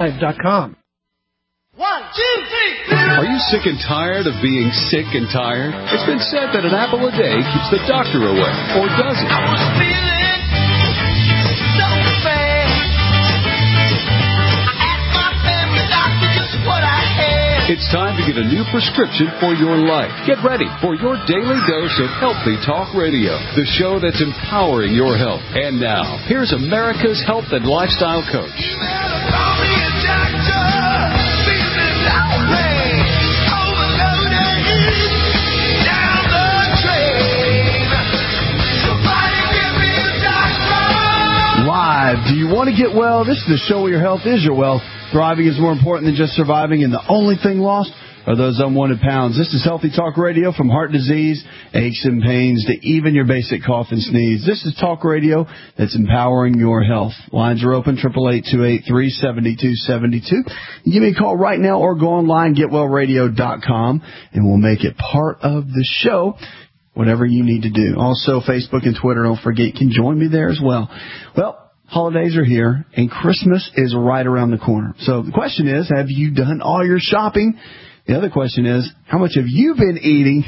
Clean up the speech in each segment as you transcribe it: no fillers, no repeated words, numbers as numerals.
HealthyLife.com. 1, 2, 3. Are you sick and tired of being sick and tired? It's been said that an apple a day keeps the doctor away, or does it? I was feeling so bad. I asked my family doctor just what I had. It's time to get a new prescription for your life. Get ready for your daily dose of Healthy Talk Radio, the show that's empowering your health. And now, here's America's health and lifestyle coach. You better call me a doctor. Feeling outraged, overloaded, down the drain. Somebody give me a doctor. Live. Do you want to get well? This is the show where your health is your wealth. Thriving is more important than just surviving, and the only thing lost are those unwanted pounds. This is Healthy Talk Radio, from heart disease, aches and pains, to even your basic cough and sneeze. This is talk radio that's empowering your health. Lines are open, 888-283-7272. Give me a call right now or go online, getwellradio.com, and we'll make it part of the show, whatever you need to do. Also, Facebook and Twitter, don't forget, you can join me there as well. Well, holidays are here, and Christmas is right around the corner. So the question is, have you done all your shopping? The other question is, how much have you been eating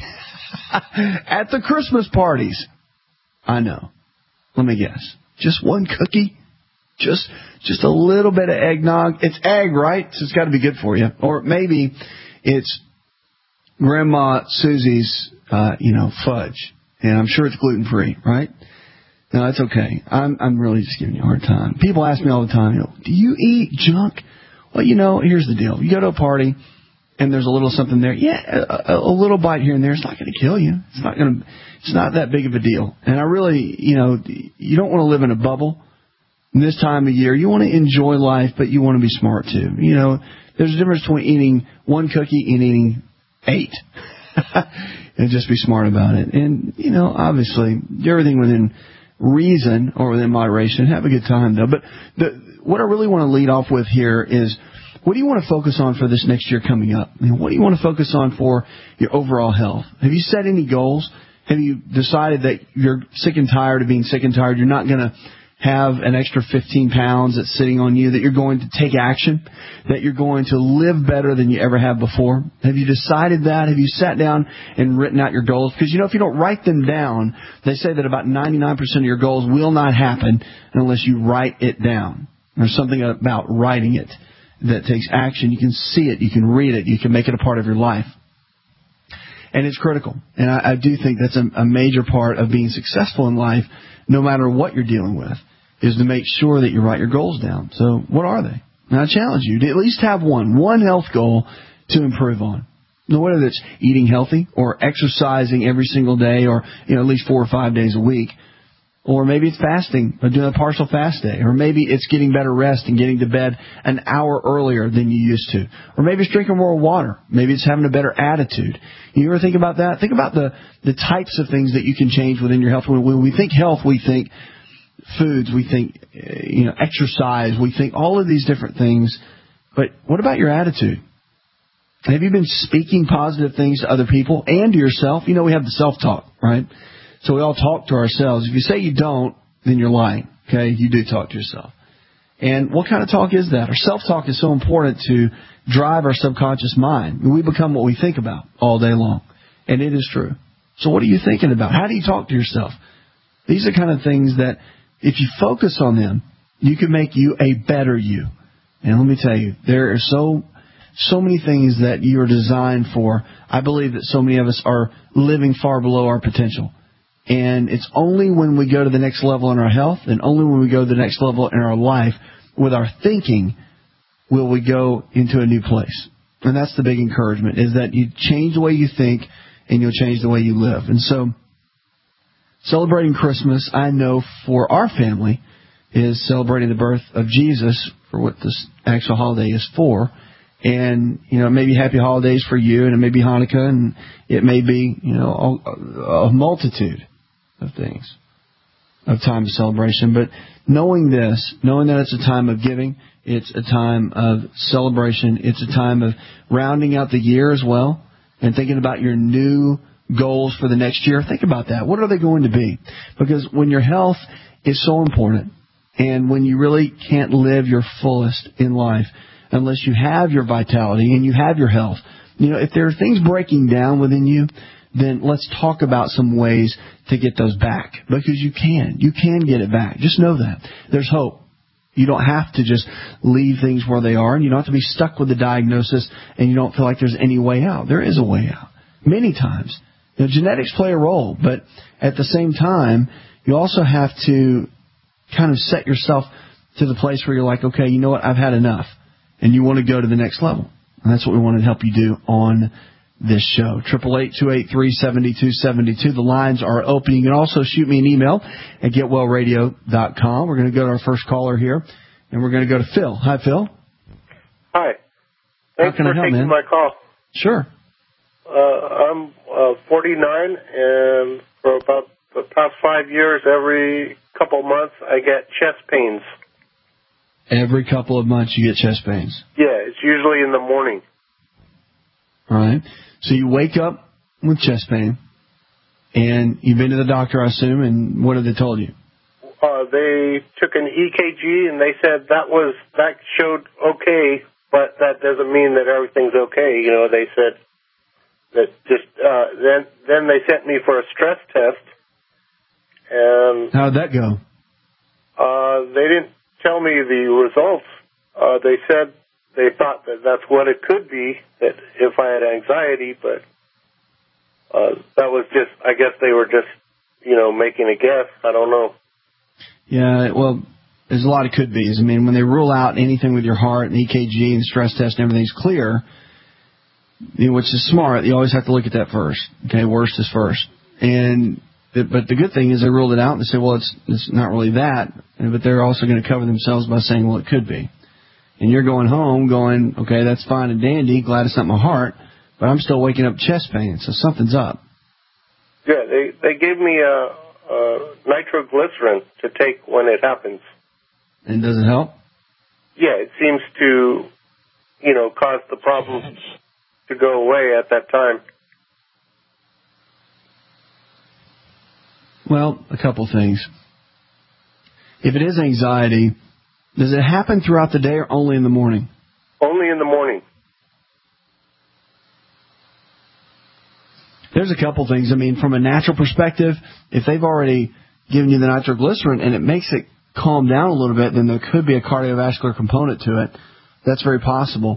at the Christmas parties? I know. Let me guess. Just one cookie? Just a little bit of eggnog? It's egg, right? So it's got to be good for you. Or maybe it's Grandma Susie's, fudge. And I'm sure it's gluten-free, right? No, it's okay. I'm really just giving you a hard time. People ask me all the time, do you eat junk? Well, here's the deal. You go to a party and there's a little something there. Yeah, a little bite here and there. It's not going to kill you. It's not that big of a deal. And I really, you don't want to live in a bubble. And this time of year, you want to enjoy life, but you want to be smart too. There's a difference between eating one cookie and eating 8. And just be smart about it. And, obviously, do everything within reason or within moderation. Have a good time, though. But what I really want to lead off with here is, what do you want to focus on for this next year coming up? What do you want to focus on for your overall health? Have you set any goals? Have you decided that you're sick and tired of being sick and tired? You're not going to have an extra 15 pounds that's sitting on you, that you're going to take action, that you're going to live better than you ever have before? Have you decided that? Have you sat down and written out your goals? Because, if you don't write them down, they say that about 99% of your goals will not happen unless you write it down. There's something about writing it that takes action. You can see it. You can read it. You can make it a part of your life. And it's critical. And I do think that's a major part of being successful in life, no matter what you're dealing with, is to make sure that you write your goals down. So what are they? And I challenge you to at least have one health goal to improve on. Whether that's eating healthy or exercising every single day, or at least 4 or 5 days a week. Or maybe it's fasting, or doing a partial fast day. Or maybe it's getting better rest and getting to bed an hour earlier than you used to. Or maybe it's drinking more water. Maybe it's having a better attitude. You ever think about that? Think about the types of things that you can change within your health. When we think health, we think foods, we think exercise, we think all of these different things. But what about your attitude? Have you been speaking positive things to other people and to yourself? We have the self-talk, right? So we all talk to ourselves. If you say you don't, then you're lying. Okay, you do talk to yourself. And what kind of talk is that? Our self-talk is so important to drive our subconscious mind. We become what we think about all day long. And it is true. So what are you thinking about? How do you talk to yourself? These are kind of things that, if you focus on them, you can make you a better you. And let me tell you, there are so many things that you are designed for. I believe that so many of us are living far below our potential. And it's only when we go to the next level in our health, and only when we go to the next level in our life with our thinking, will we go into a new place. And that's the big encouragement, is that you change the way you think and you'll change the way you live. And so, celebrating Christmas, I know for our family, is celebrating the birth of Jesus, for what this actual holiday is for. And, it may be happy holidays for you, and it may be Hanukkah, and it may be, a multitude of things, of time of celebration. But knowing that it's a time of giving, it's a time of celebration, it's a time of rounding out the year as well, and thinking about your new goals for the next year. Think about that. What are they going to be? Because when your health is so important, and when you really can't live your fullest in life, unless you have your vitality and you have your health. If there are things breaking down within you, then let's talk about some ways to get those back. Because you can. You can get it back. Just know that. There's hope. You don't have to just leave things where they are, and you don't have to be stuck with the diagnosis, and you don't feel like there's any way out. There is a way out. Many times. Genetics play a role, but at the same time, you also have to kind of set yourself to the place where you're like, okay, you know what, I've had enough. And you want to go to the next level. And that's what we want to help you do on this show. 888-283-7272. The lines are open. You can also shoot me an email at getwellradio.com. We're going to go to our first caller here, and we're going to go to Phil. Hi, Phil. Hi. Thanks for taking my call. Sure. I'm 49, and for about the past 5 years, every couple of months, I get chest pains. Every couple of months you get chest pains? Yeah, it's usually in the morning. All right. So you wake up with chest pain, and you've been to the doctor, I assume, and what have they told you? They took an EKG, and they said that showed okay, but that doesn't mean that everything's okay. They said that just then they sent me for a stress test. And how'd that go? They didn't tell me the results. They said they thought that that's what it could be, that if I had anxiety, but that was just, I guess they were just, making a guess. I don't know. Yeah, well, there's a lot of could-bes. I mean, when they rule out anything with your heart and EKG and stress test and everything's clear, which is smart, you always have to look at that first. Okay, worst is first. But the good thing is they ruled it out and they say, well, it's not really that. But they're also going to cover themselves by saying, well, it could be. And you're going home going, okay, that's fine and dandy, glad it's not my heart, but I'm still waking up chest pain, so something's up. Yeah, they gave me a nitroglycerin to take when it happens. And does it help? Yeah, it seems to, cause the problem to go away at that time. Well, a couple things. If it is anxiety, does it happen throughout the day or only in the morning? Only in the morning. There's a couple things. I mean, from a natural perspective, if they've already given you the nitroglycerin and it makes it calm down a little bit, then there could be a cardiovascular component to it. That's very possible.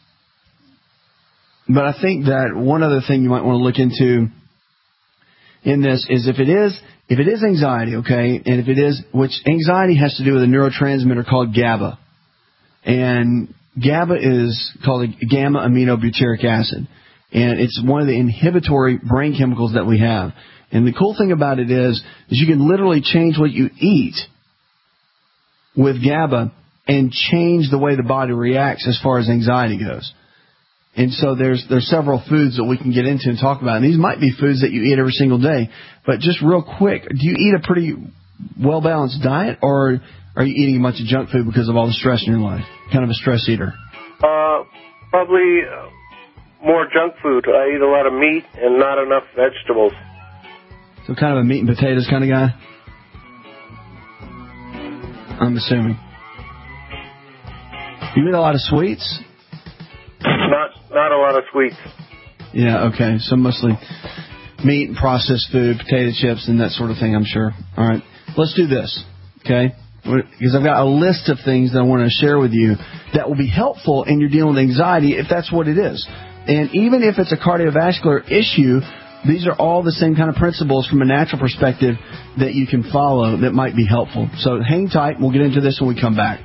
But I think that one other thing you might want to look into in this is if it is anxiety, okay, and if it is, which anxiety has to do with a neurotransmitter called GABA. And GABA is called a gamma-aminobutyric acid. And it's one of the inhibitory brain chemicals that we have. And the cool thing about it is you can literally change what you eat with GABA and change the way the body reacts as far as anxiety goes. And so there's several foods that we can get into and talk about. And these might be foods that you eat every single day. But just real quick, do you eat a pretty well-balanced diet, or are you eating a bunch of junk food because of all the stress in your life? Kind of a stress eater? Probably more junk food. I eat a lot of meat and not enough vegetables. So kind of a meat and potatoes kind of guy? I'm assuming. You eat a lot of sweets? Not a lot of sweets. Yeah, okay. So mostly meat and processed food, potato chips, and that sort of thing, I'm sure. All right. Let's do this, okay? Because I've got a list of things that I want to share with you that will be helpful in your dealing with anxiety if that's what it is. And even if it's a cardiovascular issue, these are all the same kind of principles from a natural perspective that you can follow that might be helpful. So hang tight. We'll get into this when we come back.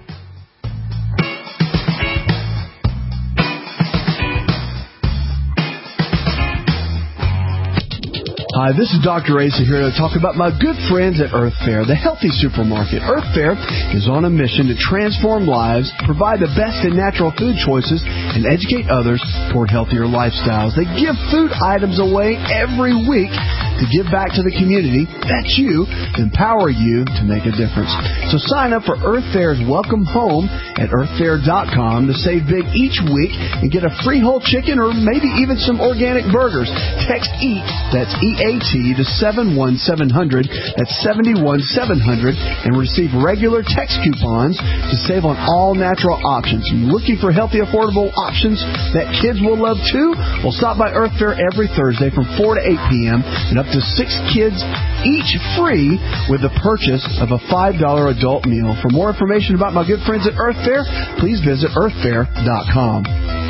Hi, this is Dr. Asa here to talk about my good friends at Earth Fare, the healthy supermarket. Earth Fare is on a mission to transform lives, provide the best in natural food choices, and educate others toward healthier lifestyles. They give food items away every week to give back to the community. That's you. Empower you to make a difference. So sign up for Earth Fair's Welcome Home at earthfair.com to save big each week and get a free whole chicken or maybe even some organic burgers. Text EAT, that's EAT, to 71700. That's 71700, and receive regular text coupons to save on all natural options. You're looking for healthy, affordable options that kids will love too? Well, stop by Earth Fair every Thursday from 4 to 8 p.m. and up to 6 kids each free with the purchase of a $5 adult meal. For more information about my good friends at Earth Fair, please visit earthfair.com.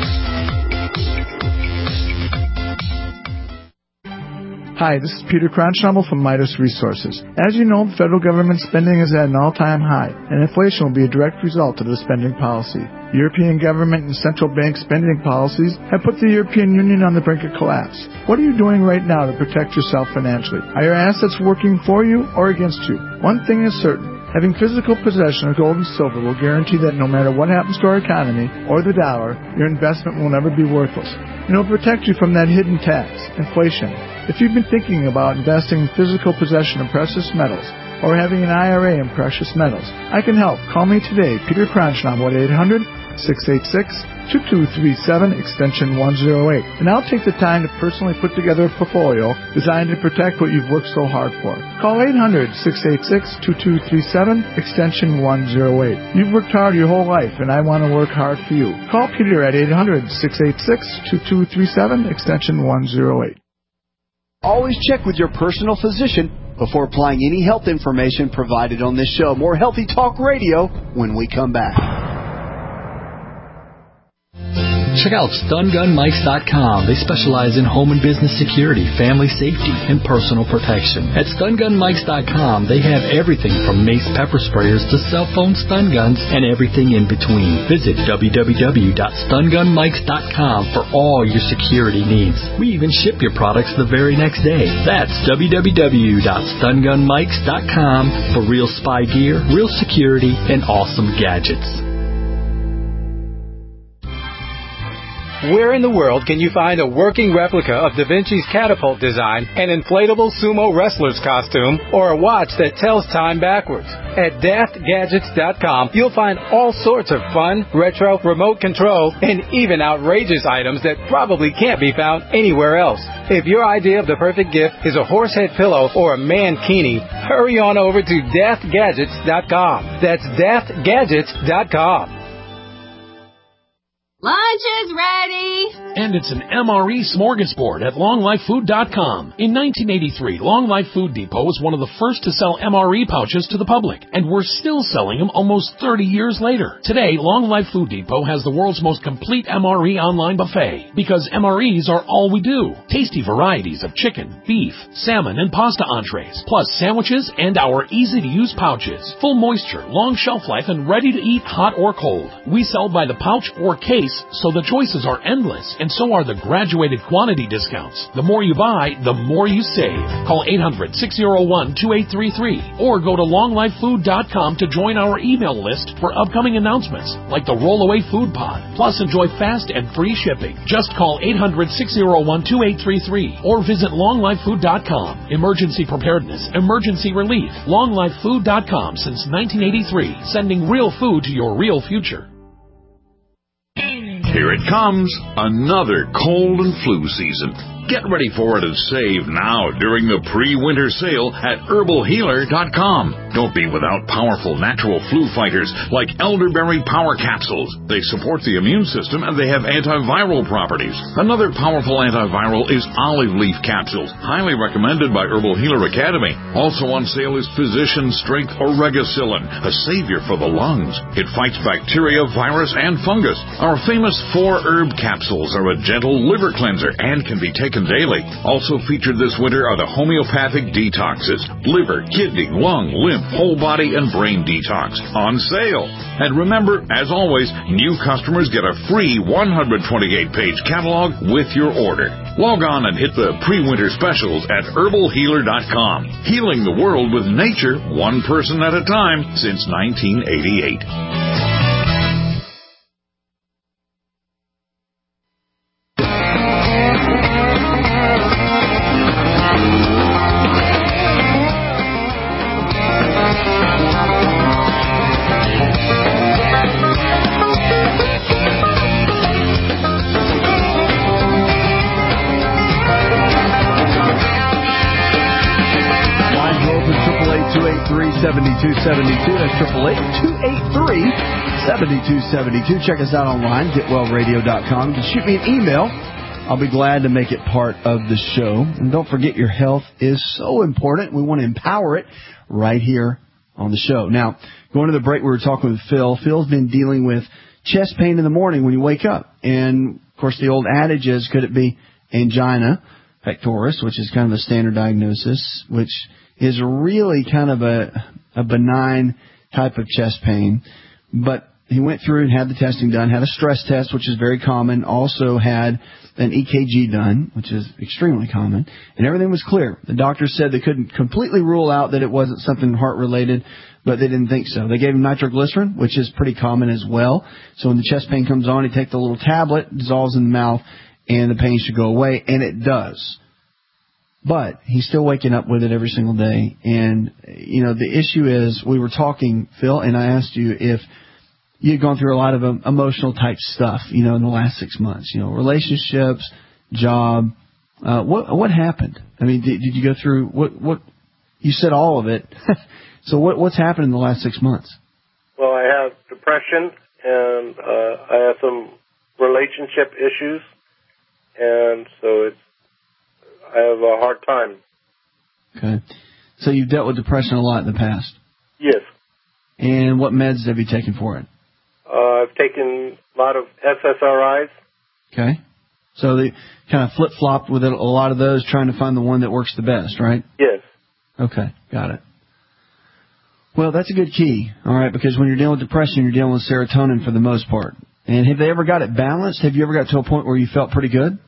Hi, this is Peter Kronschnabel from Midas Resources. As you know, the federal government spending is at an all-time high, and inflation will be a direct result of the spending policy. European government and central bank spending policies have put the European Union on the brink of collapse. What are you doing right now to protect yourself financially? Are your assets working for you or against you? One thing is certain. Having physical possession of gold and silver will guarantee that no matter what happens to our economy or the dollar, your investment will never be worthless. And it will protect you from that hidden tax, inflation. If you've been thinking about investing in physical possession of precious metals or having an IRA in precious metals, I can help. Call me today, Peter Kronschnabel, at 800-686-2237, extension 108. And I'll take the time to personally put together a portfolio designed to protect what you've worked so hard for. Call 800-686-2237, extension 108. You've worked hard your whole life, and I want to work hard for you. Call Peter at 800-686-2237, extension 108. Always check with your personal physician before applying any health information provided on this show. More Healthy Talk Radio when we come back. Check out StunGunMics.com. They specialize in home and business security, family safety, and personal protection. At StunGunMics.com, they have everything from mace pepper sprayers to cell phone stun guns and everything in between. Visit www.StunGunMics.com for all your security needs. We even ship your products the very next day. That's www.StunGunMics.com for real spy gear, real security, and awesome gadgets. Where in the world can you find a working replica of Da Vinci's catapult design, an inflatable sumo wrestler's costume, or a watch that tells time backwards? At daftgadgets.com, you'll find all sorts of fun, retro, remote control, and even outrageous items that probably can't be found anywhere else. If your idea of the perfect gift is a horsehead pillow or a mankini, hurry on over to daftgadgets.com. That's daftgadgets.com. Lunch is ready! And it's an MRE smorgasbord at LongLifeFood.com. In 1983, Long Life Food Depot was one of the first to sell MRE pouches to the public, and we're still selling them almost 30 years later. Today, Long Life Food Depot has the world's most complete MRE online buffet, because MREs are all we do. Tasty varieties of chicken, beef, salmon, and pasta entrees, plus sandwiches and our easy-to-use pouches. Full moisture, long shelf life, and ready to eat hot or cold. We sell by the pouch or case, so the choices are endless, and so are the graduated quantity discounts. The more you buy, the more you save. Call 800-601-2833 or go to longlifefood.com to join our email list for upcoming announcements like the Rollaway Food Pod. Plus, enjoy fast and free shipping. Just call 800-601-2833 or visit longlifefood.com. Emergency preparedness, emergency relief. longlifefood.com since 1983, sending real food to your real future. Here it comes, another cold and flu season. Get ready for it and save now during the pre-winter sale at HerbalHealer.com. Don't be without powerful natural flu fighters like elderberry power capsules. They support the immune system and they have antiviral properties. Another powerful antiviral is olive leaf capsules, highly recommended by Herbal Healer Academy. Also on sale is Physician Strength Oregacillin, a savior for the lungs. It fights bacteria, virus, and fungus. Our famous 4-herb capsules are a gentle liver cleanser and can be taken daily. Also featured this winter are the homeopathic detoxes, liver, kidney, lung, lymph, whole body, and brain detox on sale. And remember, as always, new customers get a free 128-page catalog with your order. Log on and hit the pre-winter specials at HerbalHealer.com. Healing the world with nature, one person at a time, since 1988. That's 888-283-7272. Check us out online, getwellradio.com. Just shoot me an email. I'll be glad to make it part of the show. And don't forget, your health is so important. We want to empower it right here on the show. Now, going to the break, we were talking with Phil. Phil's been dealing with chest pain in the morning when you wake up. And, of course, the old adage is, could it be angina pectoris, which is kind of a standard diagnosis, which is really kind of a benign type of chest pain. But he went through and had the testing done, had a stress test, which is very common, also had an EKG done, which is extremely common, and everything was clear. The doctor said they couldn't completely rule out that it wasn't something heart-related, but they didn't think so. They gave him nitroglycerin, which is pretty common as well. So when the chest pain comes on, he takes the little tablet, dissolves in the mouth, and the pain should go away, and it does. But he's still waking up with it every single day. And, you know, the issue is, we were talking, Phil, and I asked you if you'd gone through a lot of emotional type stuff, you know, in the last 6 months, you know, relationships, job. What happened? I mean, did you go through what you said all of it. So what's happened in the last 6 months? Well, I have depression, and I have some relationship issues, and so I have a hard time. Okay. So you've dealt with depression a lot in the past? Yes. And what meds have you taken for it? I've taken a lot of SSRIs. Okay. So they kind of flip-flopped with it, a lot of those, trying to find the one that works the best, right? Yes. Okay, got it. Well, that's a good key, all right, because when you're dealing with depression, you're dealing with serotonin for the most part. And have they ever got it balanced? Have you ever got to a point where you felt pretty good?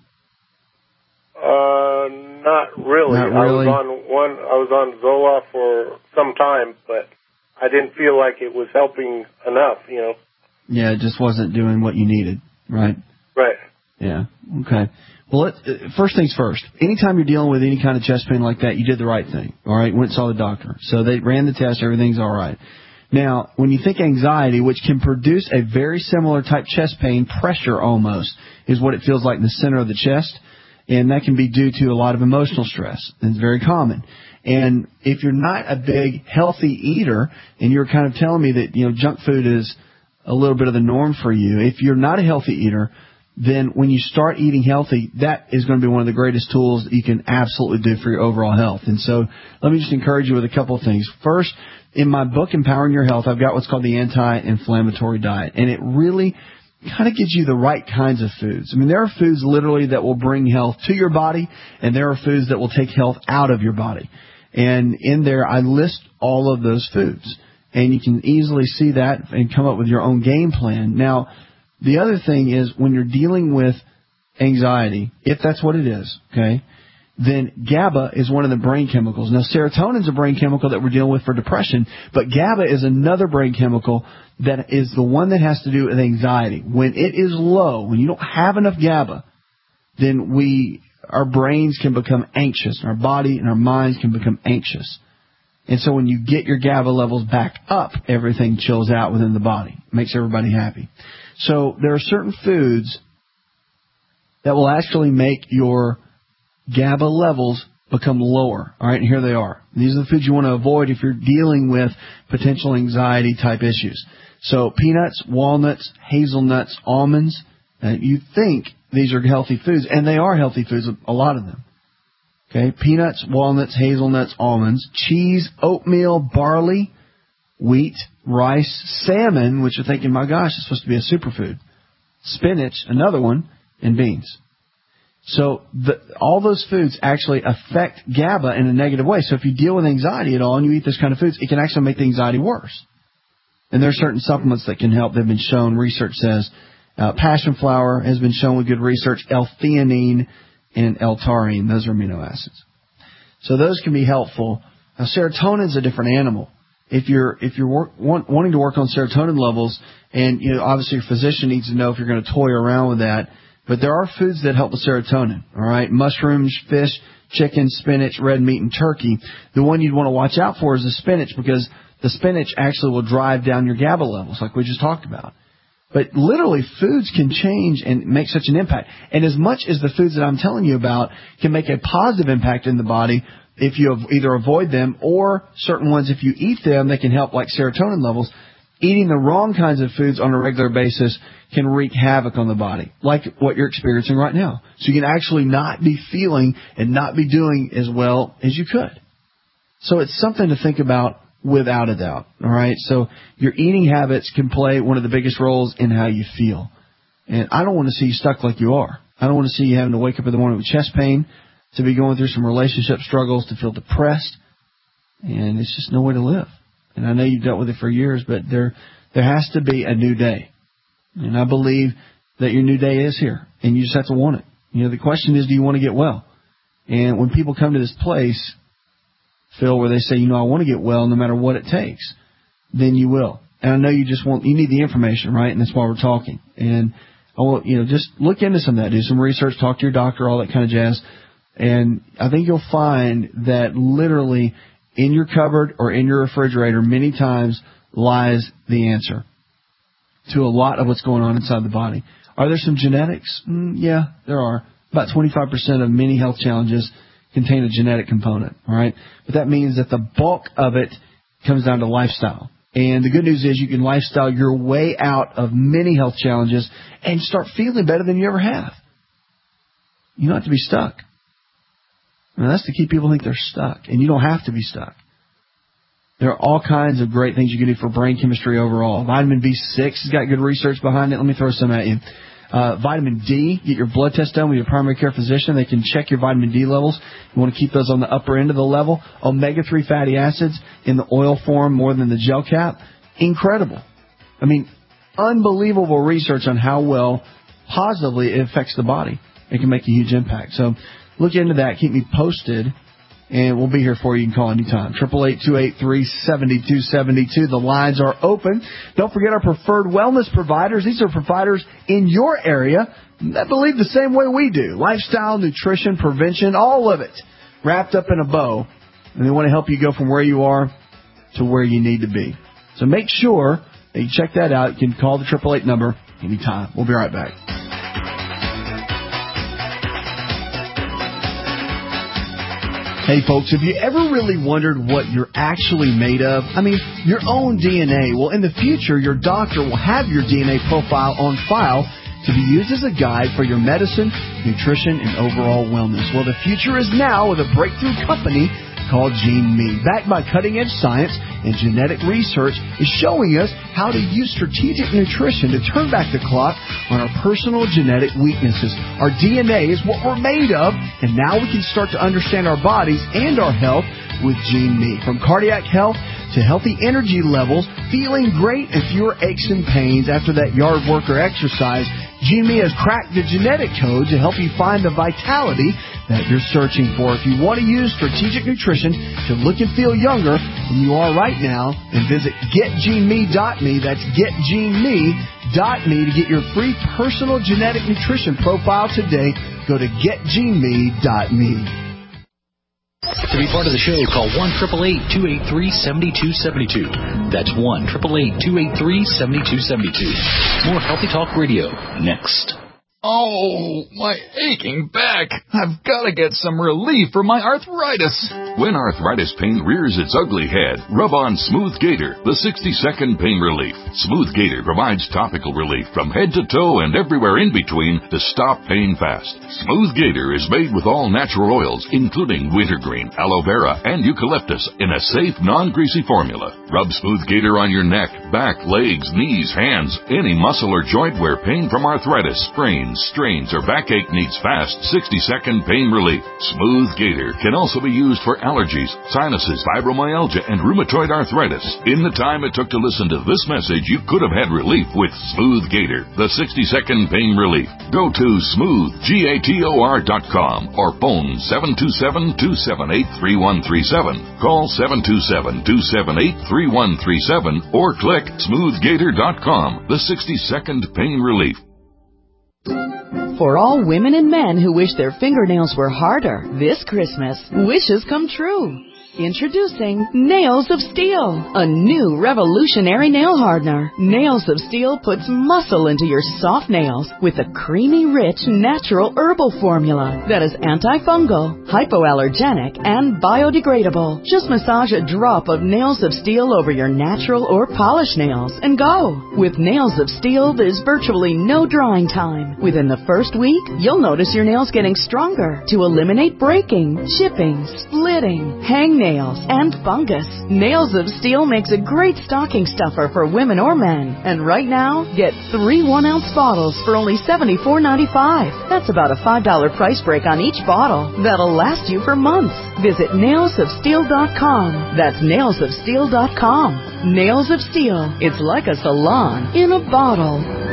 Not really. Not really? I was on Zoloft for some time, but I didn't feel like it was helping enough, you know. Yeah, it just wasn't doing what you needed, right? Right. Yeah, okay. Well, first things first. Anytime you're dealing with any kind of chest pain like that, you did the right thing, all right? Went and saw the doctor. So they ran the test, everything's all right. Now, when you think anxiety, which can produce a very similar type chest pain, pressure almost, is what it feels like in the center of the chest, and that can be due to a lot of emotional stress. And it's very common. And if you're not a big, healthy eater, and you're kind of telling me that, you know, junk food is a little bit of the norm for you, if you're not a healthy eater, then when you start eating healthy, that is going to be one of the greatest tools that you can absolutely do for your overall health. And so let me just encourage you with a couple of things. First, in my book, Empowering Your Health, I've got what's called the anti-inflammatory diet. And it really kind of gives you the right kinds of foods. I mean, there are foods literally that will bring health to your body, and there are foods that will take health out of your body. And in there, I list all of those foods. And you can easily see that and come up with your own game plan. Now, the other thing is when you're dealing with anxiety, if that's what it is, okay, then GABA is one of the brain chemicals. Now, serotonin is a brain chemical that we're dealing with for depression, but GABA is another brain chemical that is the one that has to do with anxiety. When it is low, when you don't have enough GABA, then our brains can become anxious, our body and our minds can become anxious. And so when you get your GABA levels back up, everything chills out within the body. It makes everybody happy. So there are certain foods that will actually make your GABA levels become lower. All right, and here they are. These are the foods you want to avoid if you're dealing with potential anxiety type issues. So peanuts, walnuts, hazelnuts, almonds. You think these are healthy foods, and they are healthy foods, a lot of them. Okay, peanuts, walnuts, hazelnuts, almonds, cheese, oatmeal, barley, wheat, rice, salmon, which you're thinking, my gosh, it's supposed to be a superfood. Spinach, another one, and beans. So all those foods actually affect GABA in a negative way. So if you deal with anxiety at all and you eat this kind of foods, it can actually make the anxiety worse. And there are certain supplements that can help. They've been shown, research says, passion flower has been shown with good research, L-theanine and L-taurine. Those are amino acids. So those can be helpful. Now, serotonin is a different animal. If you're wanting to work on serotonin levels, and you know, obviously your physician needs to know if you're going to toy around with that, but there are foods that help with serotonin, all right? Mushrooms, fish, chicken, spinach, red meat, and turkey. The one you'd want to watch out for is the spinach, because the spinach actually will drive down your GABA levels, like we just talked about. But literally, foods can change and make such an impact. And as much as the foods that I'm telling you about can make a positive impact in the body, if you either avoid them or certain ones, if you eat them, they can help like serotonin levels. Eating the wrong kinds of foods on a regular basis can wreak havoc on the body, like what you're experiencing right now. So you can actually not be feeling and not be doing as well as you could. So it's something to think about without a doubt, all right? So your eating habits can play one of the biggest roles in how you feel. And I don't want to see you stuck like you are. I don't want to see you having to wake up in the morning with chest pain, to be going through some relationship struggles, to feel depressed. And it's just no way to live. And I know you've dealt with it for years, but there has to be a new day. And I believe that your new day is here, and you just have to want it. You know, the question is, do you want to get well? And when people come to this place, Phil, where they say, you know, I want to get well no matter what it takes, then you will. And I know you need the information, right? And that's why we're talking. And I want, just look into some of that, do some research, talk to your doctor, all that kind of jazz. And I think you'll find that literally in your cupboard or in your refrigerator many times lies the answer to a lot of what's going on inside the body. Are there some genetics? Yeah, there are. About 25% of many health challenges contain a genetic component, all right? But that means that the bulk of it comes down to lifestyle. And the good news is you can lifestyle your way out of many health challenges and start feeling better than you ever have. You don't have to be stuck. Now, that's the key. People think they're stuck, and you don't have to be stuck. There are all kinds of great things you can do for brain chemistry overall. Vitamin B6 has got good research behind it. Let me throw some at you. Vitamin D, get your blood test done with your primary care physician. They can check your vitamin D levels. You want to keep those on the upper end of the level. Omega-3 fatty acids in the oil form more than the gel cap. Incredible. I mean, unbelievable research on how well positively it affects the body. It can make a huge impact. So look into that. Keep me posted, and we'll be here for you. You can call anytime. 888-283-7272. The lines are open. Don't forget our preferred wellness providers. These are providers in your area that believe the same way we do. Lifestyle, nutrition, prevention, all of it wrapped up in a bow. And they want to help you go from where you are to where you need to be. So make sure that you check that out. You can call the 888 number anytime. We'll be right back. Hey, folks, have you ever really wondered what you're actually made of? I mean, your own DNA. Well, in the future, your doctor will have your DNA profile on file to be used as a guide for your medicine, nutrition, and overall wellness. Well, the future is now with a breakthrough company called GeneMe. Backed by cutting-edge science and genetic research, is showing us how to use strategic nutrition to turn back the clock on our personal genetic weaknesses. Our DNA is what we're made of, and now we can start to understand our bodies and our health with GeneMe. From cardiac health to healthy energy levels, feeling great and fewer aches and pains after that yard work or exercise, GeneMe has cracked the genetic code to help you find the vitality that you're searching for. If you want to use strategic nutrition to look and feel younger than you are right now, then visit getgeneme.me. That's getgeneme.me to get your free personal genetic nutrition profile today. Go to getgeneme.me. To be part of the show, call 1-888-283-7272. That's 1-888-283-7272. More Healthy Talk Radio next. Oh, my aching back. I've got to get some relief from my arthritis. When arthritis pain rears its ugly head, rub on Smooth Gator, the 60-second pain relief. Smooth Gator provides topical relief from head to toe and everywhere in between to stop pain fast. Smooth Gator is made with all natural oils, including wintergreen, aloe vera, and eucalyptus in a safe, non-greasy formula. Rub Smooth Gator on your neck, back, legs, knees, hands, any muscle or joint where pain from arthritis, sprains, strains, or backache needs fast 60-second pain relief. Smooth Gator can also be used for allergies, sinuses, fibromyalgia, and rheumatoid arthritis. In the time it took to listen to this message, you could have had relief with Smooth Gator, the 60-second pain relief. Go to smoothgator.com or phone 727-278-3137. Call 727-278-3137 or click smoothgator.com, the 60-second pain relief. For all women and men who wish their fingernails were harder, this Christmas, wishes come true. Introducing Nails of Steel, a new revolutionary nail hardener. Nails of Steel puts muscle into your soft nails with a creamy, rich, natural herbal formula that is antifungal, hypoallergenic, and biodegradable. Just massage a drop of Nails of Steel over your natural or polished nails and go. With Nails of Steel, there's virtually no drying time. Within the first week, you'll notice your nails getting stronger to eliminate breaking, chipping, splitting, hangnails, and fungus. Nails of Steel makes a great stocking stuffer for women or men. And right now, get 3 1-ounce bottles for only $74.95. That's about a $5 price break on each bottle. That'll last you for months. Visit nailsofsteel.com. That's nailsofsteel.com. Nails of Steel. It's like a salon in a bottle.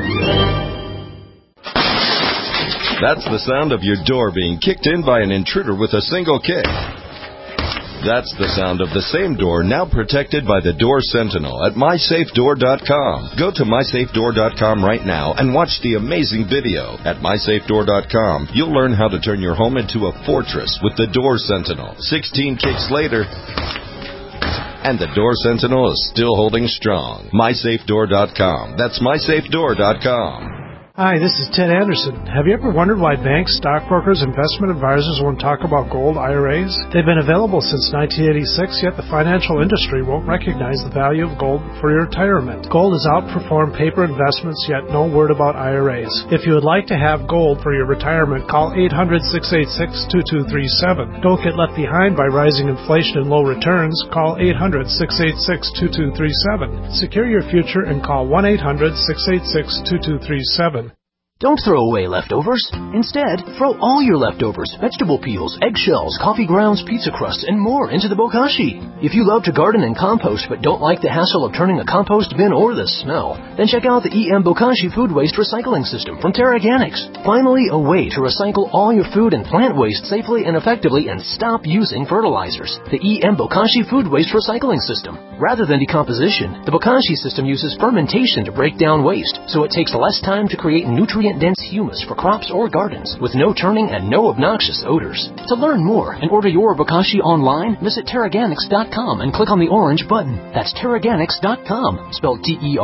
That's the sound of your door being kicked in by an intruder with a single kick. That's the sound of the same door now protected by the Door Sentinel at MySafeDoor.com. Go to MySafeDoor.com right now and watch the amazing video. At MySafeDoor.com, you'll learn how to turn your home into a fortress with the Door Sentinel. 16 kicks later, and the Door Sentinel is still holding strong. MySafeDoor.com. That's MySafeDoor.com. Hi, this is Ted Anderson. Have you ever wondered why banks, stockbrokers, investment advisors won't talk about gold IRAs? They've been available since 1986, yet the financial industry won't recognize the value of gold for your retirement. Gold has outperformed paper investments, yet no word about IRAs. If you would like to have gold for your retirement, call 800-686-2237. Don't get left behind by rising inflation and low returns. Call 800-686-2237. Secure your future and call 1-800-686-2237. Don't throw away leftovers. Instead, throw all your leftovers, vegetable peels, eggshells, coffee grounds, pizza crusts, and more into the bokashi. If you love to garden and compost but don't like the hassle of turning a compost bin or the smell, then check out the EM Bokashi Food Waste Recycling System from Terraganics. Finally, a way to recycle all your food and plant waste safely and effectively and stop using fertilizers. The EM Bokashi Food Waste Recycling System. Rather than decomposition, the Bokashi system uses fermentation to break down waste, so it takes less time to create nutrient-dense humus for crops or gardens, with no turning and no obnoxious odors. To learn more and order your Bokashi online, visit Terraganics.com and click on the orange button. That's Terraganics.com, spelled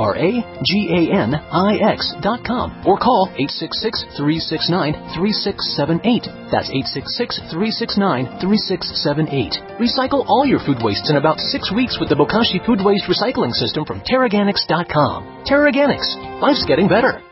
Terraganix.com, or call 866-369-3678. That's 866-369-3678. Recycle all your food wastes in about 6 weeks with the Bokashi Food Waste Recycling System from Terraganics.com. Terraganics. Life's getting better.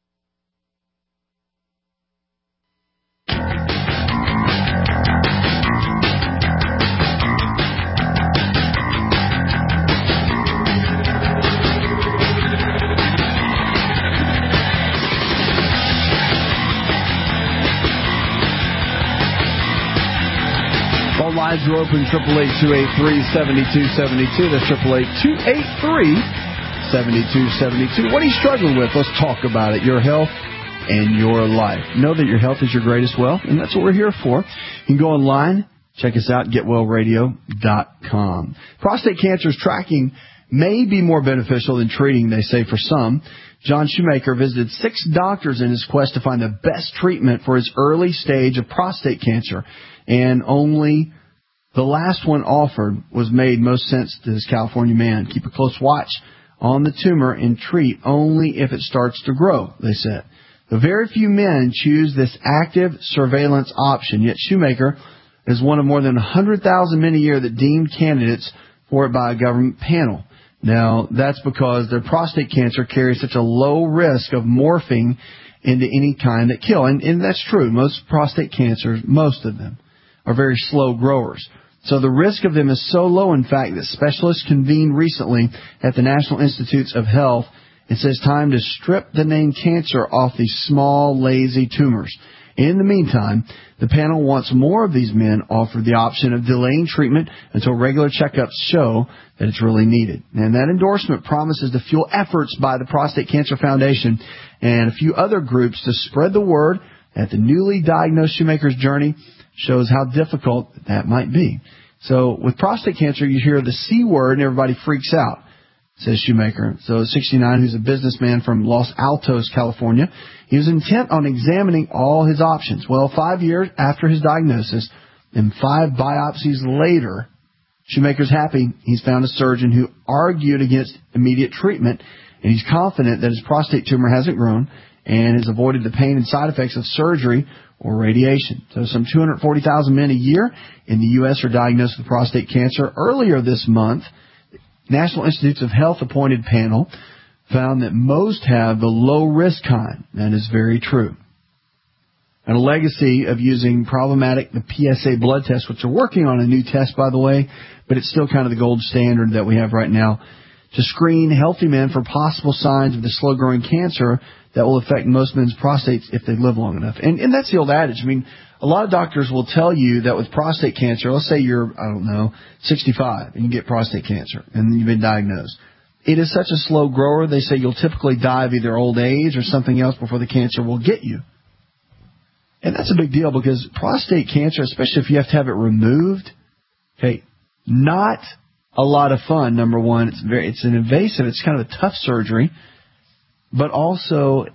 Lines are open, 888-283-7272. That's 888-283-7272. What are you struggling with? Let's talk about it. Your health and your life. Know that your health is your greatest wealth, and that's what we're here for. You can go online, check us out, GetWellRadio.com. Prostate cancer's tracking may be more beneficial than treating, they say, for some. John Shoemaker visited 6 doctors in his quest to find the best treatment for his early stage of prostate cancer, and only the last one offered was made most sense to this California man. Keep a close watch on the tumor and treat only if it starts to grow, they said. The very few men choose this active surveillance option, yet Shoemaker is one of more than 100,000 men a year that deemed candidates for it by a government panel. Now, that's because their prostate cancer carries such a low risk of morphing into any kind that kill. And that's true. Most prostate cancers, most of them, are very slow growers. So the risk of them is so low, in fact, that specialists convened recently at the National Institutes of Health. It says time to strip the name cancer off these small, lazy tumors. In the meantime, the panel wants more of these men offered the option of delaying treatment until regular checkups show that it's really needed. And that endorsement promises to fuel efforts by the Prostate Cancer Foundation and a few other groups to spread the word that the newly diagnosed Shoemaker's journey shows how difficult that might be. So with prostate cancer, you hear the C word and everybody freaks out, says Shoemaker. So 69, who's a businessman from Los Altos, California, he was intent on examining all his options. Well, 5 years after his diagnosis and 5 biopsies later, Shoemaker's happy he's found a surgeon who argued against immediate treatment, and he's confident that his prostate tumor hasn't grown and has avoided the pain and side effects of surgery or radiation. So some 240,000 men a year in the U.S. are diagnosed with prostate cancer. Earlier this month, National Institutes of Health appointed panel found that most have the low-risk kind. That is very true. And a legacy of using the PSA blood test, which are working on a new test, by the way, but it's still kind of the gold standard that we have right now, to screen healthy men for possible signs of the slow-growing cancer that will affect most men's prostates if they live long enough. And that's the old adage. I mean, a lot of doctors will tell you that with prostate cancer, let's say you're, 65 and you get prostate cancer and you've been diagnosed. It is such a slow grower, they say you'll typically die of either old age or something else before the cancer will get you. And that's a big deal because prostate cancer, especially if you have to have it removed, not a lot of fun, number one. It's an invasive, it's kind of a tough surgery, but also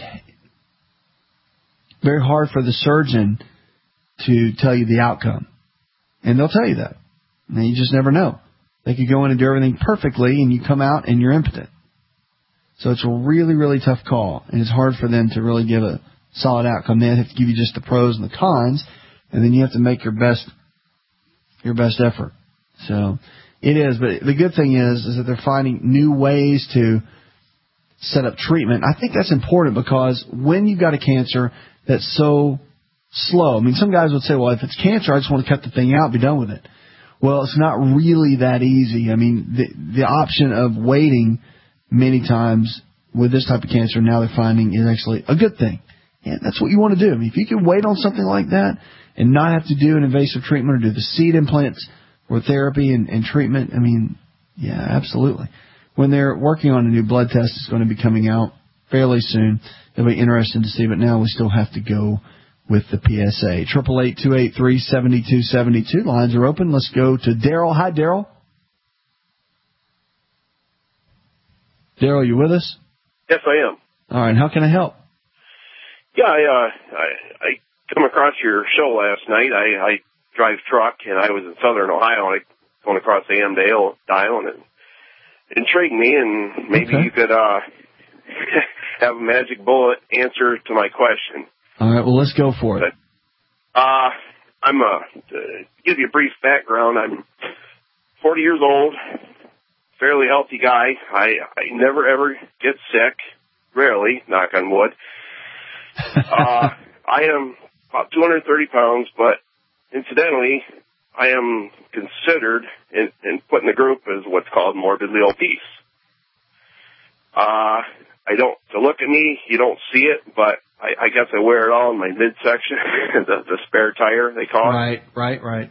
very hard for the surgeon to tell you the outcome. And they'll tell you that. And you just never know. They could go in and do everything perfectly, and you come out and you're impotent. So it's a really, really tough call, and it's hard for them to really give a solid outcome. They have to give you just the pros and the cons, and then you have to make your best effort. So it is, but the good thing is that they're finding new ways to set up treatment. I think that's important because when you've got a cancer that's so slow, I mean, some guys would say, well, if it's cancer, I just want to cut the thing out and be done with it. Well, it's not really that easy. I mean, the option of waiting many times with this type of cancer now they're finding is actually a good thing. And that's what you want to do. I mean, if you can wait on something like that and not have to do an invasive treatment or do the seed implants or therapy and treatment, I mean, yeah, absolutely. When they're working on a new blood test, it's going to be coming out fairly soon. It'll be interesting to see, but now we still have to go with the PSA. 888-283-7272. Lines are open. Let's go to Daryl. Hi, Daryl. Daryl, you with us? Yes, I am. All right. How can I help? Yeah, I come across your show last night. I drive truck, and I was in southern Ohio, and I going across the Amdale dial, and it intrigued me, and maybe you could have a magic bullet answer to my question. All right, well, let's go for it. I'm to give you a brief background. I'm 40 years old, fairly healthy guy. I never ever get sick, rarely, knock on wood. I am about 230 pounds, but incidentally, I am considered and put in the group as what's called morbidly obese. To look at me, you don't see it, but I guess I wear it all in my midsection, the spare tire, they call it. Right.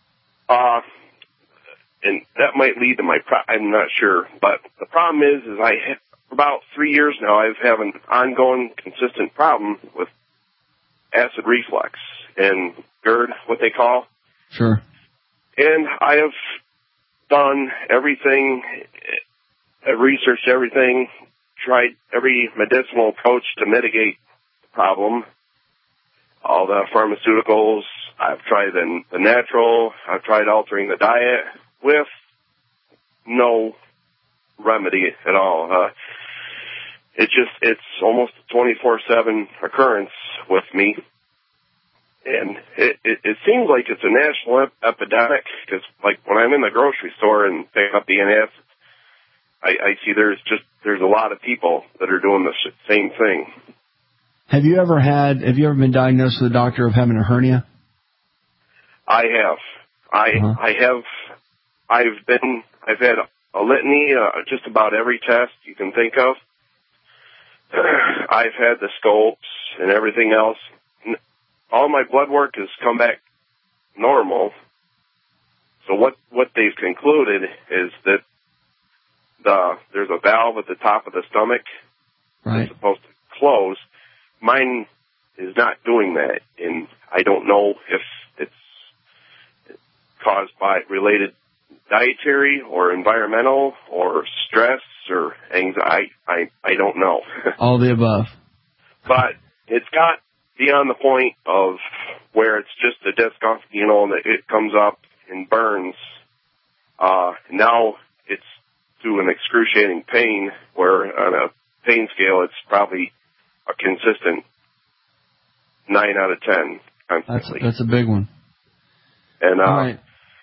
And that might lead to I'm not sure, but the problem is for about 3 years now, I've had an ongoing, consistent problem with acid reflux and GERD, what they call. Sure. And I have done everything, I've researched everything, tried every medicinal approach to mitigate the problem, all the pharmaceuticals. I've tried the natural. I've tried altering the diet with no remedy at all. It's almost a 24/7 occurrence with me. And it seems like it's a national epidemic because, like, when I'm in the grocery store and pick up the antacids, I see there's a lot of people that are doing the same thing. Have you ever been diagnosed with a doctor of having a hernia? I have. I have. I've had a litany, just about every test you can think of. I've had the scopes and everything else. All my blood work has come back normal. So what they've concluded is that there's a valve at the top of the stomach that's supposed to close. Mine is not doing that, and I don't know if it's caused by related dietary or environmental or stress or anxiety. I don't know. All the above. But it's got beyond the point of where it's just a discomfort, and it comes up and burns Now it's to an excruciating pain, where on a pain scale it's probably a consistent 9 out of 10 constantly. That's a big one. And all right.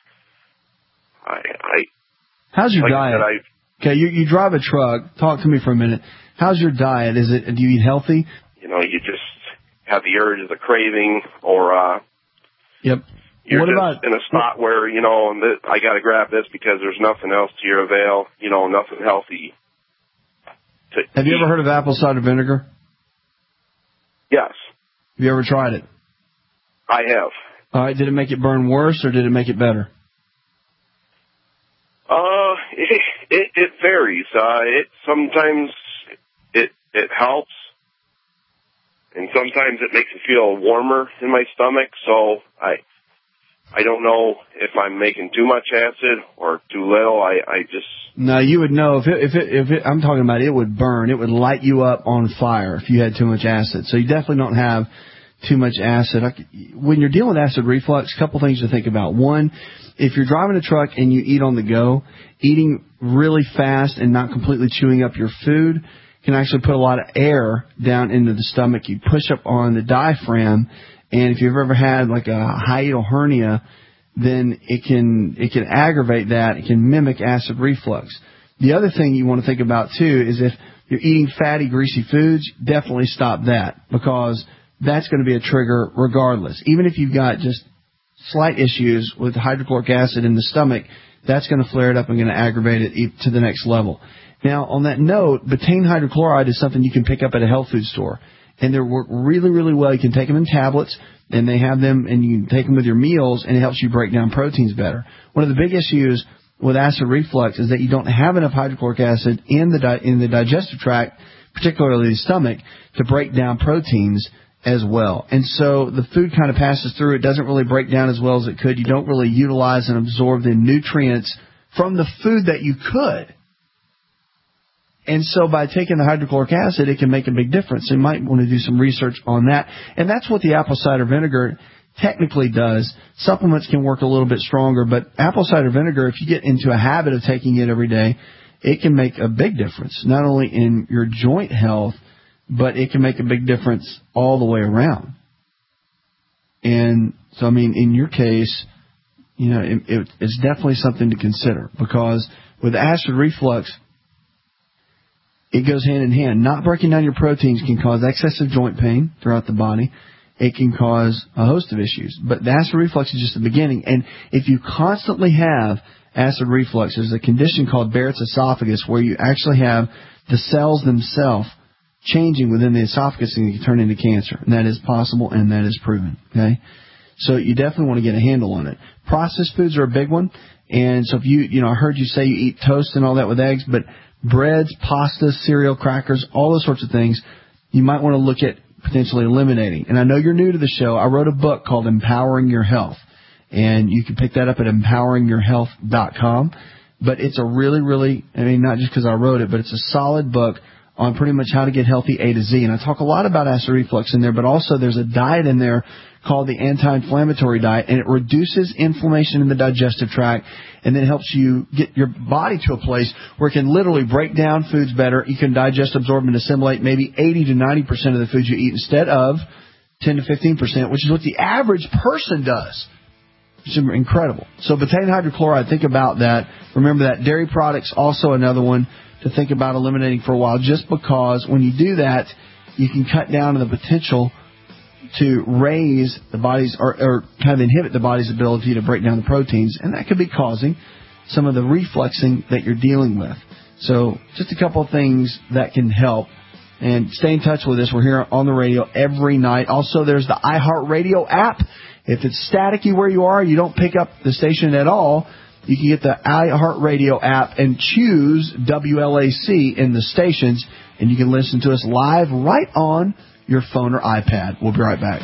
How's your diet? Okay, you drive a truck. Talk to me for a minute. How's your diet? Do you eat healthy? You just have the urge of the craving, or yep. You're just in a spot where, I got to grab this because there's nothing else to your avail, nothing healthy. Have you ever heard of apple cider vinegar? Yes. Have you ever tried it? I have. All right. Did it make it burn worse, or did it make it better? It varies. Sometimes it helps, and sometimes it makes me feel warmer in my stomach. So I don't know if I'm making too much acid or too little. I just... No, you would know if it I'm talking about it would burn. It would light you up on fire if you had too much acid. So you definitely don't have too much acid. When you're dealing with acid reflux, a couple things to think about. One, if you're driving a truck and you eat on the go, eating really fast and not completely chewing up your food can actually put a lot of air down into the stomach. You push up on the diaphragm, and if you've ever had like a hiatal hernia, then it can aggravate that. It can mimic acid reflux. The other thing you want to think about too is if you're eating fatty, greasy foods, definitely stop that, because that's going to be a trigger regardless. Even if you've got just slight issues with hydrochloric acid in the stomach, that's going to flare it up and going to aggravate it to the next level. Now, on that note, betaine hydrochloride is something you can pick up at a health food store. And they work really, really well. You can take them in tablets, and they have them, and you can take them with your meals, and it helps you break down proteins better. One of the big issues with acid reflux is that you don't have enough hydrochloric acid in the digestive tract, particularly the stomach, to break down proteins as well. And so the food kind of passes through. It doesn't really break down as well as it could. You don't really utilize and absorb the nutrients from the food that you could. And so by taking the hydrochloric acid, it can make a big difference. So you might want to do some research on that. And that's what the apple cider vinegar technically does. Supplements can work a little bit stronger, but apple cider vinegar, if you get into a habit of taking it every day, it can make a big difference, not only in your joint health, but it can make a big difference all the way around. And so, I mean, in your case, it's definitely something to consider, because with acid reflux, it goes hand in hand. Not breaking down your proteins can cause excessive joint pain throughout the body. It can cause a host of issues. But the acid reflux is just the beginning. And if you constantly have acid reflux, there's a condition called Barrett's esophagus, where you actually have the cells themselves changing within the esophagus and it can turn into cancer. And that is possible, and that is proven. Okay? So you definitely want to get a handle on it. Processed foods are a big one. And so if I heard you say you eat toast and all that with eggs, but breads, pastas, cereal, crackers, all those sorts of things, you might want to look at potentially eliminating. And I know you're new to the show. I wrote a book called Empowering Your Health, and you can pick that up at empoweringyourhealth.com. But it's a really, really, not just because I wrote it, but it's a solid book on pretty much how to get healthy A to Z. And I talk a lot about acid reflux in there, but also there's a diet in there called the anti-inflammatory diet, and it reduces inflammation in the digestive tract, and then helps you get your body to a place where it can literally break down foods better. You can digest, absorb, and assimilate maybe 80 to 90% of the foods you eat instead of 10 to 15%, which is what the average person does. It's incredible. So betaine hydrochloride, think about that. Remember that. Dairy products, also another one to think about eliminating for a while, just because when you do that, you can cut down on the potential to raise the body's or kind of inhibit the body's ability to break down the proteins, and that could be causing some of the refluxing that you're dealing with. So just a couple of things that can help. And stay in touch with us. We're here on the radio every night. Also, there's the iHeartRadio app. If it's staticky where you are, you don't pick up the station at all, you can get the iHeartRadio app and choose WLAC in the stations, and you can listen to us live right on your phone or iPad. We'll be right back.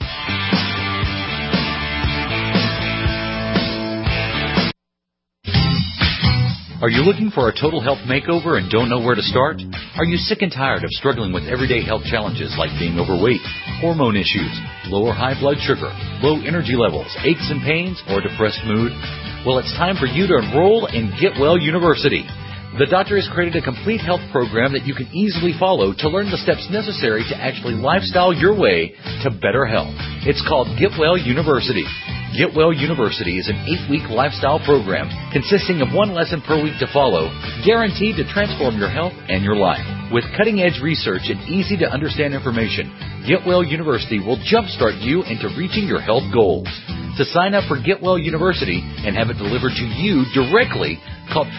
Are you looking for a total health makeover and don't know where to start? Are you sick and tired of struggling with everyday health challenges like being overweight, hormone issues, low or high blood sugar, low energy levels, aches and pains, or depressed mood? Well, it's time for you to enroll in Get Well University. The doctor has created a complete health program that you can easily follow to learn the steps necessary to actually lifestyle your way to better health. It's called Get Well University. Get Well University is an 8-week lifestyle program consisting of 1 lesson per week to follow, guaranteed to transform your health and your life. With cutting-edge research and easy-to-understand information, Get Well University will jumpstart you into reaching your health goals. To sign up for Get Well University and have it delivered to you directly, call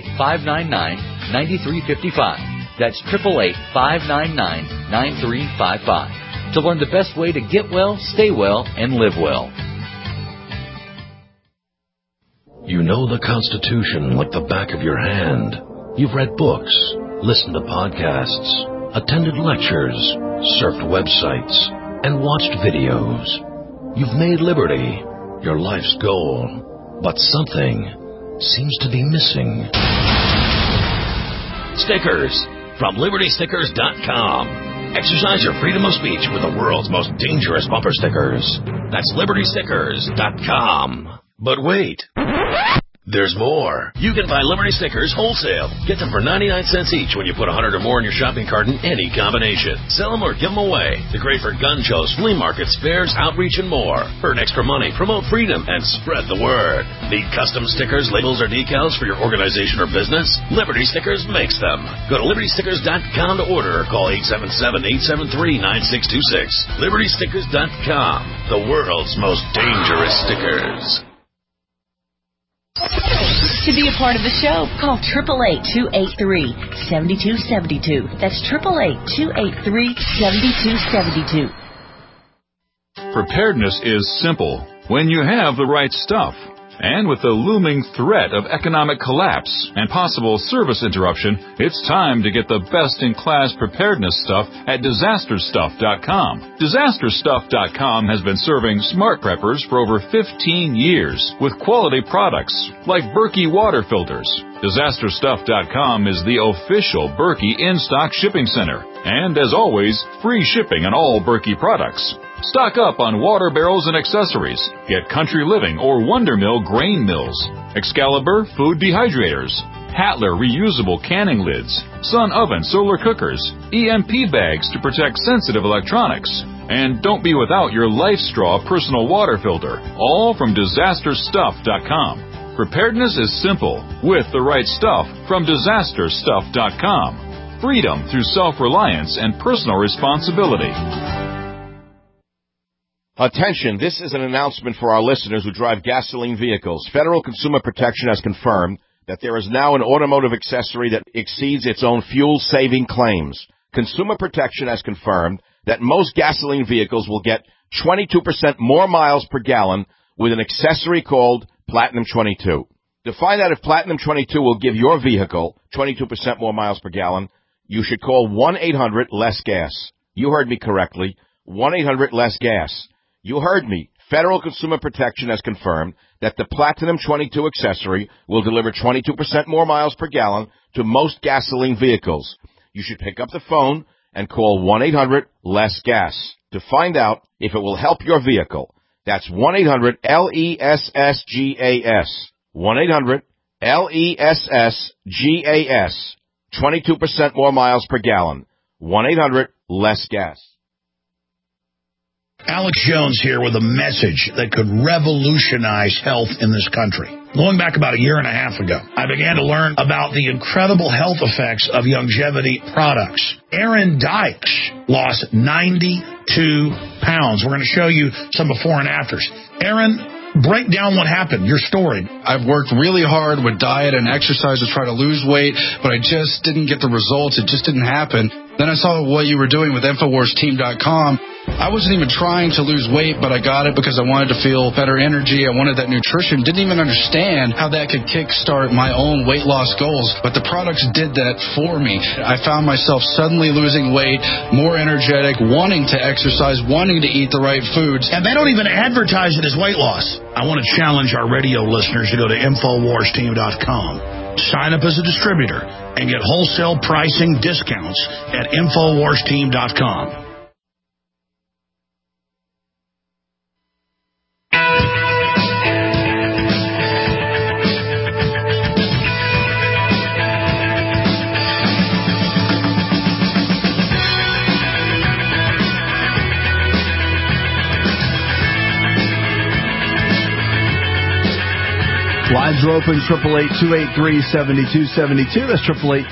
888-599-9355. That's 888-599-9355. To learn the best way to get well, stay well, and live well. You know the Constitution like the back of your hand. You've read books, listened to podcasts, attended lectures, surfed websites, and watched videos. You've made liberty your life's goal, but something seems to be missing. Stickers from LibertyStickers.com. Exercise your freedom of speech with the world's most dangerous bumper stickers. That's LibertyStickers.com. But wait, there's more. You can buy Liberty Stickers wholesale. Get them for 99 cents each when you put 100 or more in your shopping cart in any combination. Sell them or give them away. They're great for gun shows, flea markets, fairs, outreach, and more. Earn extra money, promote freedom, and spread the word. Need custom stickers, labels, or decals for your organization or business? Liberty Stickers makes them. Go to LibertyStickers.com to order or call 877-873-9626. LibertyStickers.com. The world's most dangerous stickers. To be a part of the show, call 888-283-7272. That's 888-283-7272. Preparedness is simple when you have the right stuff. And with the looming threat of economic collapse and possible service interruption, it's time to get the best-in-class preparedness stuff at DisasterStuff.com. DisasterStuff.com has been serving smart preppers for over 15 years with quality products like Berkey water filters. DisasterStuff.com is the official Berkey in-stock shipping center. And as always, free shipping on all Berkey products. Stock up on water barrels and accessories. Get Country Living or Wonder Mill grain mills, Excalibur food dehydrators, Hatler reusable canning lids, Sun oven solar cookers, EMP bags to protect sensitive electronics. And don't be without your Life Straw personal water filter, all from DisasterStuff.com. Preparedness is simple with the right stuff from DisasterStuff.com. Freedom through self-reliance and personal responsibility. Attention, this is an announcement for our listeners who drive gasoline vehicles. Federal Consumer Protection has confirmed that there is now an automotive accessory that exceeds its own fuel-saving claims. Consumer Protection has confirmed that most gasoline vehicles will get 22% more miles per gallon with an accessory called Platinum 22. To find out if Platinum 22 will give your vehicle 22% more miles per gallon, you should call 1-800-LESS-GAS. You heard me correctly, 1-800-LESS-GAS. You heard me. Federal Consumer Protection has confirmed that the Platinum 22 accessory will deliver 22% more miles per gallon to most gasoline vehicles. You should pick up the phone and call 1-800-LESS-GAS to find out if it will help your vehicle. That's 1-800-LESS-GAS. 1-800-LESS-GAS. 22% more miles per gallon. 1-800-LESS-GAS. Alex Jones here with a message that could revolutionize health in this country. Going back about a year and a half ago, I began to learn about the incredible health effects of longevity products. Aaron Dykes lost 92 pounds. We're going to show you some before and afters. Aaron, break down what happened, your story. I've worked really hard with diet and exercise to try to lose weight, but I just didn't get the results. It just didn't happen. Then I saw what you were doing with InfoWarsTeam.com. I wasn't even trying to lose weight, but I got it because I wanted to feel better energy. I wanted that nutrition. Didn't even understand how that could kickstart my own weight loss goals, but the products did that for me. I found myself suddenly losing weight, more energetic, wanting to exercise, wanting to eat the right foods. And they don't even advertise it as weight loss. I want to challenge our radio listeners to go to InfoWarsTeam.com. Sign up as a distributor and get wholesale pricing discounts at InfoWarsTeam.com. Lines are open, 888-283-7272. That's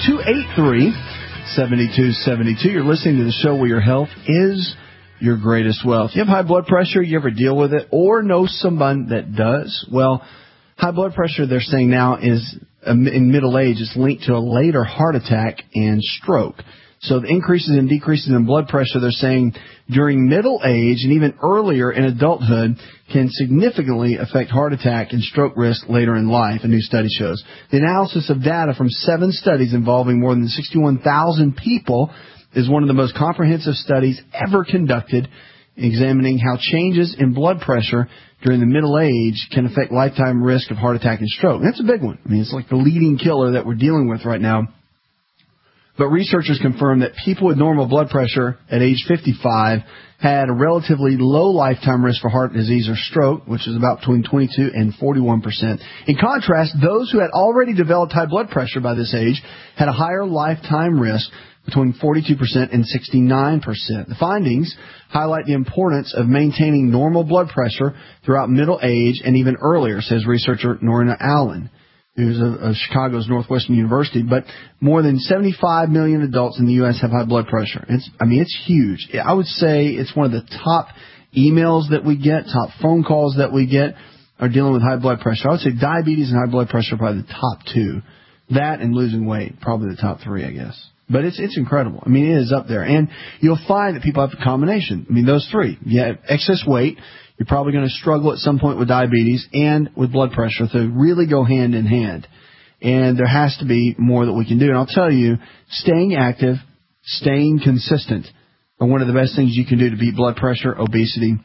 888-283-7272. You're listening to the show where your health is your greatest wealth. You have high blood pressure, you ever deal with it, or know someone that does? Well, high blood pressure, they're saying now, is in middle age is linked to a later heart attack and stroke. So the increases and decreases in blood pressure, they're saying, during middle age and even earlier in adulthood can significantly affect heart attack and stroke risk later in life, a new study shows. The analysis of data from 7 studies involving more than 61,000 people is one of the most comprehensive studies ever conducted, examining how changes in blood pressure during the middle age can affect lifetime risk of heart attack and stroke. And that's a big one. I mean, it's like the leading killer that we're dealing with right now. But researchers confirm that people with normal blood pressure at age 55 had a relatively low lifetime risk for heart disease or stroke, which is about between 22 and 41%. In contrast, those who had already developed high blood pressure by this age had a higher lifetime risk, between 42% and 69%. The findings highlight the importance of maintaining normal blood pressure throughout middle age and even earlier, says researcher Norina Allen, who's of Chicago's Northwestern University. But more than 75 million adults in the U.S. have high blood pressure. It's huge. I would say it's one of the top emails that we get, top phone calls that we get are dealing with high blood pressure. I would say diabetes and high blood pressure are probably the top 2. That and losing weight, probably the top 3, I guess. But it's incredible. I mean, it is up there. And you'll find that people have a combination. I mean, those 3. You have excess weight. You're probably going to struggle at some point with diabetes and with blood pressure. So they really go hand in hand. And there has to be more that we can do. And I'll tell you, staying active, staying consistent are one of the best things you can do to beat blood pressure, obesity,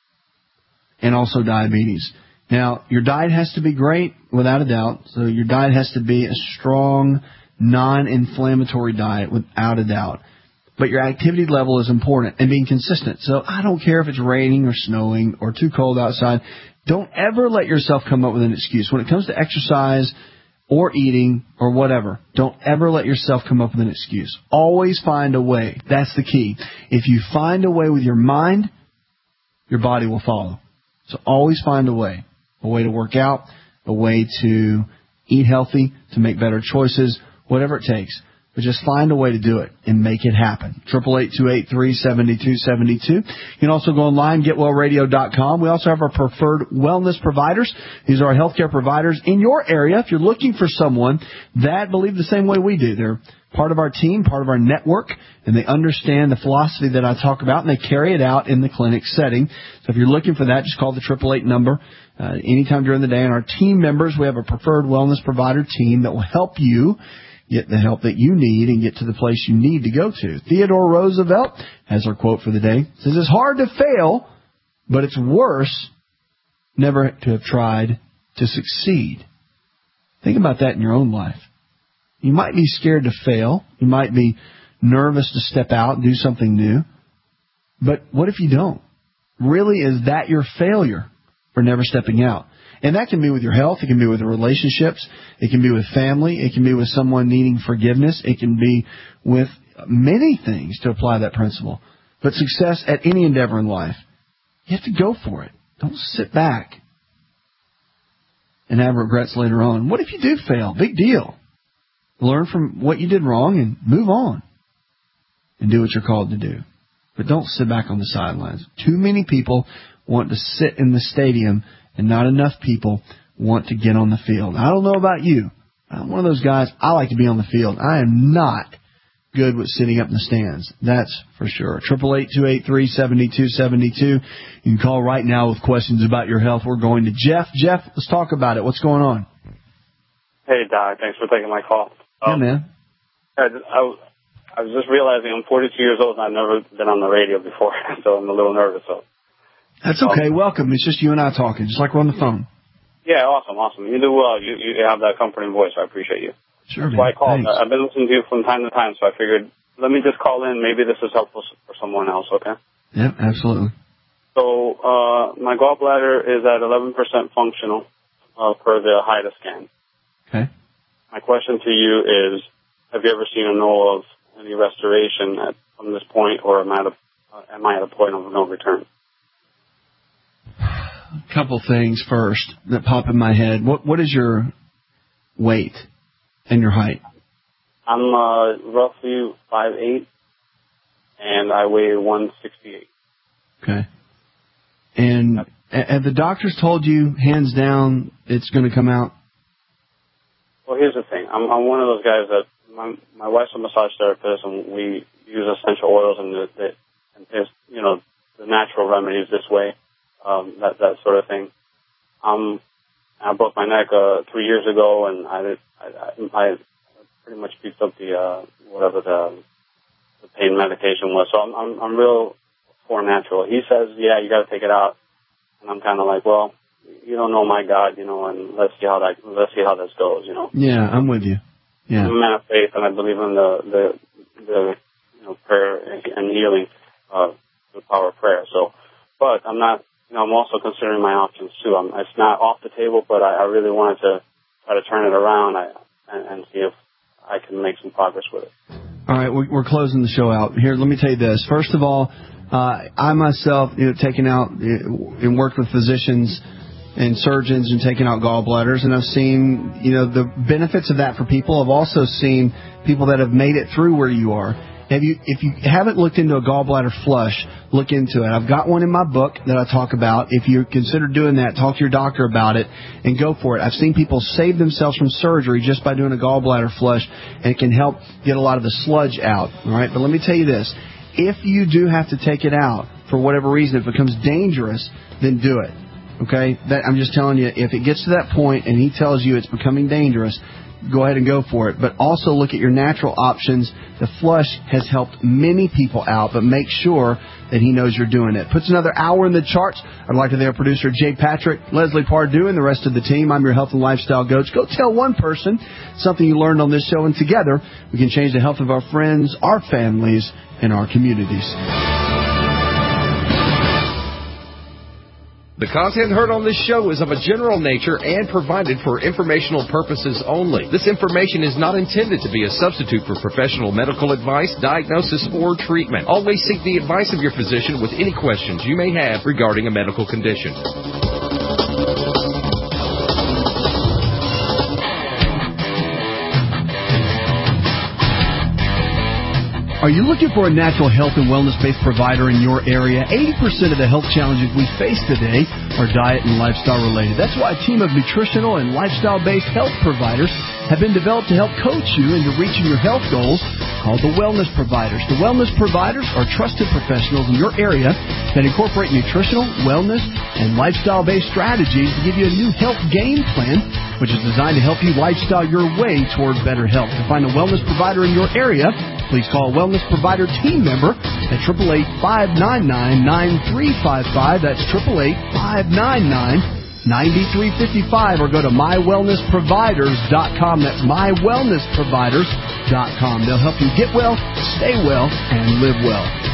and also diabetes. Now, your diet has to be great, without a doubt. So your diet has to be a strong, non-inflammatory diet, without a doubt. But your activity level is important and being consistent. So I don't care if it's raining or snowing or too cold outside. Don't ever let yourself come up with an excuse. When it comes to exercise or eating or whatever, don't ever let yourself come up with an excuse. Always find a way. That's the key. If you find a way with your mind, your body will follow. So always find a way to work out, a way to eat healthy, to make better choices, whatever it takes. But just find a way to do it and make it happen. 888-283-7272. You can also go online, getwellradio.com. We also have our preferred wellness providers. These are our healthcare providers in your area. If you're looking for someone that believe the same way we do, they're part of our team, part of our network, and they understand the philosophy that I talk about, and they carry it out in the clinic setting. So if you're looking for that, just call the 888 number anytime during the day. And our team members, we have a preferred wellness provider team that will help you get the help that you need and get to the place you need to go to. Theodore Roosevelt has our quote for the day. It says, "It's hard to fail, but it's worse never to have tried to succeed." Think about that in your own life. You might be scared to fail. You might be nervous to step out and do something new. But what if you don't? Really, is that your failure for never stepping out? And that can be with your health. It can be with relationships. It can be with family. It can be with someone needing forgiveness. It can be with many things to apply that principle. But success at any endeavor in life, you have to go for it. Don't sit back and have regrets later on. What if you do fail? Big deal. Learn from what you did wrong and move on and do what you're called to do. But don't sit back on the sidelines. Too many people want to sit in the stadium and not enough people want to get on the field. I don't know about you. I'm one of those guys, I like to be on the field. I am not good with sitting up in the stands. That's for sure. 888-283-7272. You can call right now with questions about your health. We're going to Jeff. Jeff, let's talk about it. What's going on? Hey, Doc. Thanks for taking my call. Yeah, man. I was just realizing I'm 42 years old and I've never been on the radio before, so I'm a little nervous. So that's okay. Welcome. It's just you and I talking, just like we're on the phone. Yeah, awesome. You do well. You have that comforting voice. I appreciate you. Sure, That's why I called. I've been listening to you from time to time, so I figured let me just call in. Maybe this is helpful for someone else, okay? Yeah, absolutely. So my gallbladder is at 11% functional per the HIDA scan. Okay. My question to you is, have you ever seen or know of any restoration from this point, or am I at a point of no return? couple things first that pop in my head. What is your weight and your height? I'm roughly 5'8", and I weigh 168. Okay. And have the doctors told you, hands down, it's going to come out? Well, here's the thing. I'm one of those guys that my wife's a massage therapist, and we use essential oils and there's, you know, the natural remedies this way, that sort of thing. I broke my neck 3 years ago, and I pretty much beefed up the whatever the pain medication was. So I'm real for natural. He says, yeah, you got to take it out, and I'm kind of like, well, you don't know my God, you know, and let's see how this goes, you know. Yeah, I'm with you. Yeah. I'm a man of faith, and I believe in the you know, prayer and healing, the power of prayer. So, but I'm not, you know, I'm also considering my options too. It's not off the table, but I really wanted to try to turn it around and see if I can make some progress with it. All right, we're closing the show out. Here, let me tell you this. First of all, I myself, you know, taken out and worked with physicians and surgeons and taking out gallbladders, and I've seen, you know, the benefits of that for people. I've also seen people that have made it through where you are. If you haven't looked into a gallbladder flush, look into it. I've got one in my book that I talk about. If you consider doing that, talk to your doctor about it and go for it. I've seen people save themselves from surgery just by doing a gallbladder flush, and it can help get a lot of the sludge out. All right, but let me tell you this. If you do have to take it out for whatever reason, if it becomes dangerous, then do it. Okay? I'm just telling you, if it gets to that point and he tells you it's becoming dangerous, go ahead and go for it. But also look at your natural options. The flush has helped many people out, but make sure that he knows you're doing it. Puts another hour in the charts. I'd like to thank our producer, Jay Patrick, Leslie Pardue, and the rest of the team. I'm your health and lifestyle coach. Go tell one person something you learned on this show, and together we can change the health of our friends, our families, and our communities. The content heard on this show is of a general nature and provided for informational purposes only. This information is not intended to be a substitute for professional medical advice, diagnosis, or treatment. Always seek the advice of your physician with any questions you may have regarding a medical condition. Are you looking for a natural health and wellness-based provider in your area? 80% of the health challenges we face today are diet and lifestyle related. That's why a team of nutritional and lifestyle-based health providers have been developed to help coach you into reaching your health goals, called the Wellness Providers. The Wellness Providers are trusted professionals in your area that incorporate nutritional, wellness, and lifestyle-based strategies to give you a new health game plan, which is designed to help you lifestyle your way toward better health. To find a wellness provider in your area, please call a Wellness Provider team member at 888-599-9355. That's 888-599-9355, or go to mywellnessproviders.com. That's mywellnessproviders.com. They'll help you get well, stay well, and live well.